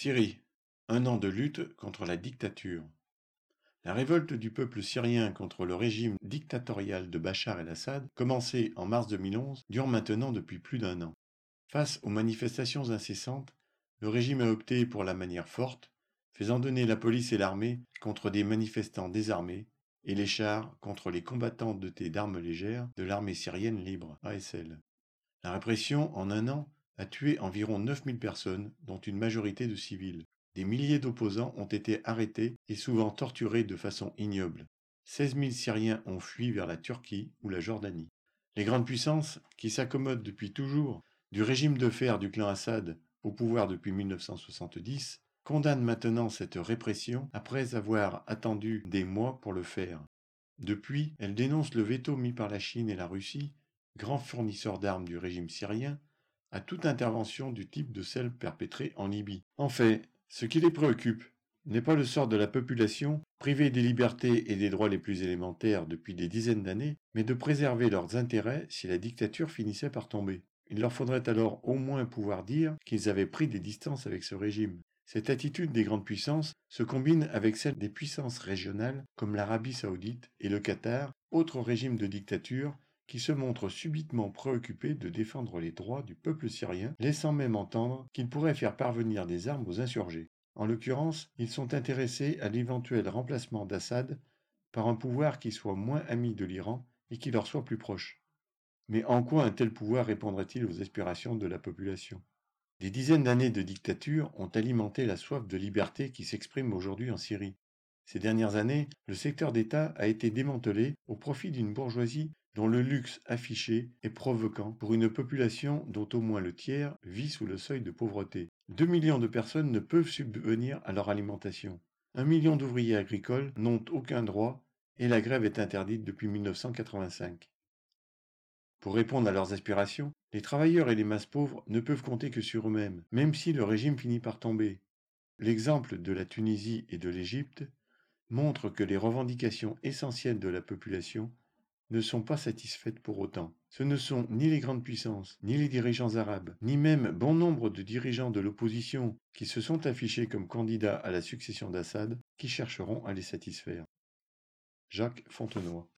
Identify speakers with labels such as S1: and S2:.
S1: Syrie, un an de lutte contre la dictature. La révolte du peuple syrien contre le régime dictatorial de Bachar el-Assad, commencée en mars 2011, dure maintenant depuis plus d'un an. Face aux manifestations incessantes, le régime a opté pour la manière forte, faisant donner la police et l'armée contre des manifestants désarmés et les chars contre les combattants dotés d'armes légères de l'armée syrienne libre, ASL. La répression, en un an, a tué environ 9000 personnes, dont une majorité de civils. Des milliers d'opposants ont été arrêtés et souvent torturés de façon ignoble. 16 000 Syriens ont fui vers la Turquie ou la Jordanie. Les grandes puissances, qui s'accommodent depuis toujours du régime de fer du clan Assad, au pouvoir depuis 1970, condamnent maintenant cette répression après avoir attendu des mois pour le faire. Depuis, elles dénoncent le veto mis par la Chine et la Russie, grands fournisseurs d'armes du régime syrien, à toute intervention du type de celle perpétrée en Libye. En fait, ce qui les préoccupe n'est pas le sort de la population, privée des libertés et des droits les plus élémentaires depuis des dizaines d'années, mais de préserver leurs intérêts si la dictature finissait par tomber. Il leur faudrait alors au moins pouvoir dire qu'ils avaient pris des distances avec ce régime. Cette attitude des grandes puissances se combine avec celle des puissances régionales comme l'Arabie saoudite et le Qatar, autres régimes de dictature qui se montrent subitement préoccupés de défendre les droits du peuple syrien, laissant même entendre qu'ils pourraient faire parvenir des armes aux insurgés. En l'occurrence, ils sont intéressés à l'éventuel remplacement d'Assad par un pouvoir qui soit moins ami de l'Iran et qui leur soit plus proche. Mais en quoi un tel pouvoir répondrait-il aux aspirations de la population ? Des dizaines d'années de dictature ont alimenté la soif de liberté qui s'exprime aujourd'hui en Syrie. Ces dernières années, le secteur d'État a été démantelé au profit d'une bourgeoisie dont le luxe affiché est provoquant pour une population dont au moins le tiers vit sous le seuil de pauvreté. 2 millions de personnes ne peuvent subvenir à leur alimentation. 1 million d'ouvriers agricoles n'ont aucun droit et la grève est interdite depuis 1985. Pour répondre à leurs aspirations, les travailleurs et les masses pauvres ne peuvent compter que sur eux-mêmes, même si le régime finit par tomber. L'exemple de la Tunisie et de l'Égypte montre que les revendications essentielles de la population ne sont pas satisfaites pour autant. Ce ne sont ni les grandes puissances, ni les dirigeants arabes, ni même bon nombre de dirigeants de l'opposition qui se sont affichés comme candidats à la succession d'Assad qui chercheront à les satisfaire. Jacques Fontenoy.